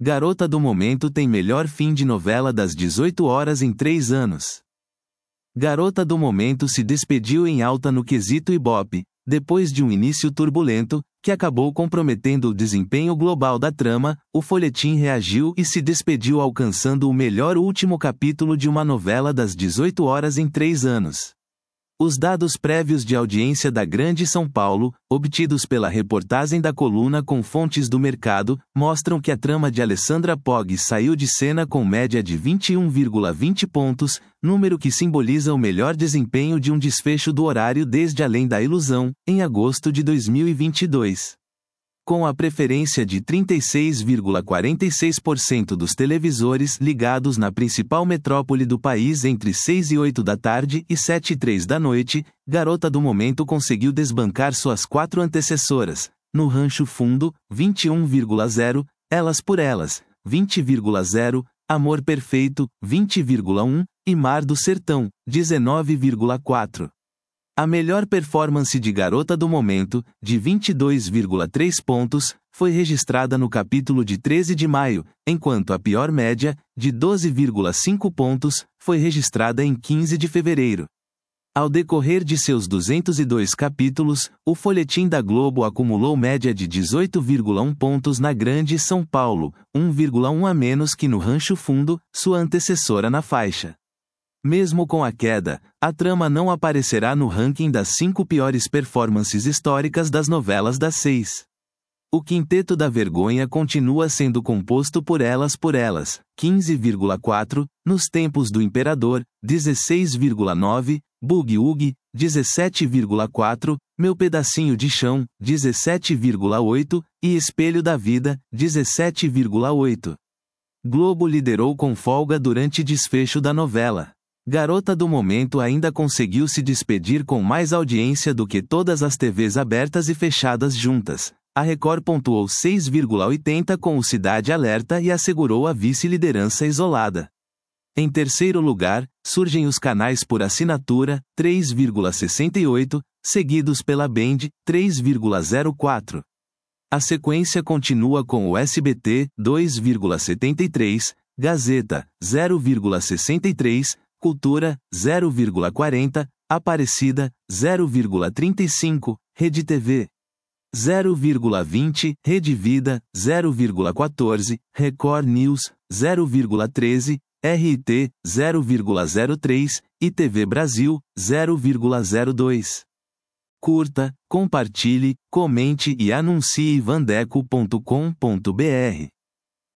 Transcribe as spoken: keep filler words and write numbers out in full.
Garota do Momento tem melhor fim de novela das dezoito horas em três anos. Garota do Momento se despediu em alta no quesito Ibope, depois de um início turbulento, que acabou comprometendo o desempenho global da trama. O folhetim reagiu e se despediu alcançando o melhor último capítulo de uma novela das dezoito horas em três anos. Os dados prévios de audiência da Grande São Paulo, obtidos pela reportagem da coluna com fontes do mercado, mostram que a trama de Alessandra Pog saiu de cena com média de vinte e um vírgula vinte pontos, número que simboliza o melhor desempenho de um desfecho do horário desde Além da Ilusão, em agosto de dois mil e vinte e dois. Com a preferência de trinta e seis vírgula quarenta e seis por cento dos televisores ligados na principal metrópole do país entre seis e oito da tarde e sete e três da noite, Garota do Momento conseguiu desbancar suas quatro antecessoras: No Rancho Fundo, vinte e um vírgula zero, Elas por Elas, vinte vírgula zero, Amor Perfeito, vinte vírgula um, e Mar do Sertão, dezenove vírgula quatro. A melhor performance de Garota do Momento, de vinte e dois vírgula três pontos, foi registrada no capítulo de treze de maio, enquanto a pior média, de doze vírgula cinco pontos, foi registrada em quinze de fevereiro. Ao decorrer de seus duzentos e dois capítulos, o folhetim da Globo acumulou média de dezoito vírgula um pontos na Grande São Paulo, um vírgula um a menos que no Rancho Fundo, sua antecessora na faixa. Mesmo com a queda, a trama não aparecerá no ranking das cinco piores performances históricas das novelas das seis. O Quinteto da Vergonha continua sendo composto por Elas por Elas, quinze vírgula quatro, Nos Tempos do Imperador, dezesseis vírgula nove, Boogie Woogie, dezessete vírgula quatro, Meu Pedacinho de Chão, dezessete vírgula oito, e Espelho da Vida, dezessete vírgula oito. Globo liderou com folga durante desfecho da novela. Garota do Momento ainda conseguiu se despedir com mais audiência do que todas as T Vs abertas e fechadas juntas. A Record pontuou seis vírgula oitenta com o Cidade Alerta e assegurou a vice-liderança isolada. Em terceiro lugar, surgem os canais por assinatura, três vírgula sessenta e oito, seguidos pela Band, três vírgula zero quatro. A sequência continua com o S B T, dois vírgula setenta e três, Gazeta, zero vírgula sessenta e três, Cultura, zero vírgula quarenta, Aparecida, zero vírgula trinta e cinco, Rede T V, zero vírgula vinte, Rede Vida, zero vírgula quatorze, Record News, zero vírgula treze, R I T, zero vírgula zero três, e T V Brasil, zero vírgula zero dois. Curta, compartilhe, comente e anuncie vandeco ponto com ponto br.